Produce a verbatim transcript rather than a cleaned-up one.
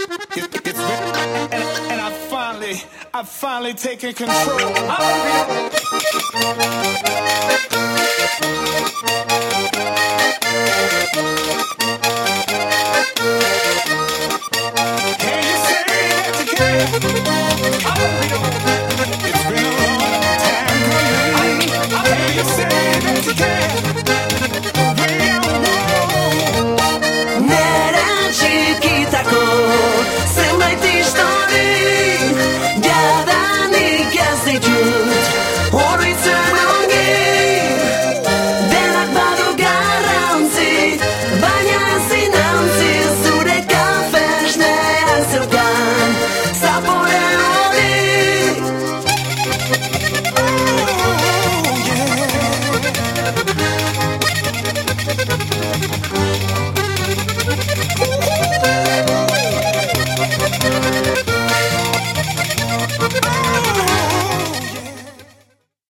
It, it's been, and, and I finally, I finally taken control. I'm real.